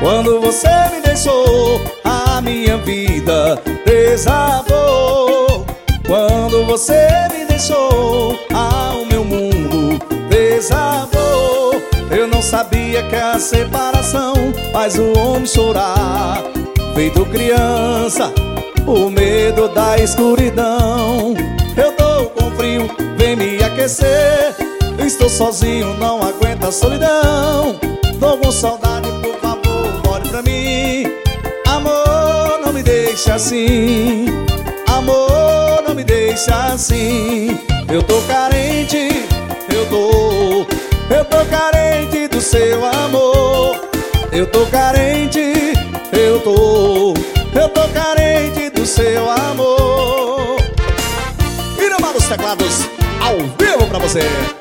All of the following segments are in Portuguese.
Quando você me deixou, a minha vida desabou. Quando você me deixou, o meu mundo desabou. Eu não sabia que a separação faz o homem chorar, feito criança, o medo da escuridão. Eu tô com frio, vem me aquecer. Eu estou sozinho, não aguento a solidão. Tô com saudade, por favor, volte pra mim. Amor, não me deixe assim. Amor, não me deixe assim. Eu tô carente, eu tô carente do seu amor. Eu tô carente, eu tô carente do seu amor. E no Mar dos Teclados, ao vivo pra você.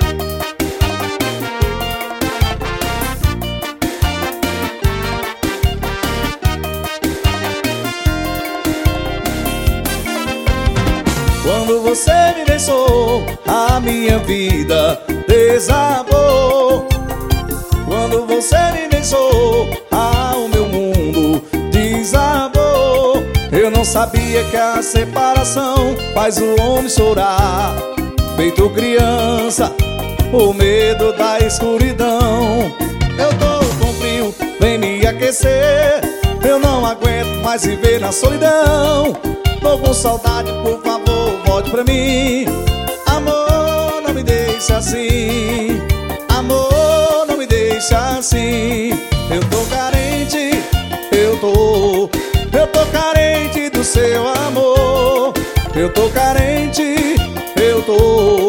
Quando você me deixou, a minha vida desabou. Quando você me deixou, o meu mundo desabou. Eu não sabia que a separação faz o homem chorar, feito criança, o medo da escuridão. Eu tô com frio, vem me aquecer. Eu não aguento mais viver na solidão. Tô com saudade, por favor, volte pra mim. Amor, não me deixe assim. Amor, não me deixe assim. Eu tô carente, eu tô carente do seu amor. Eu tô carente, eu tô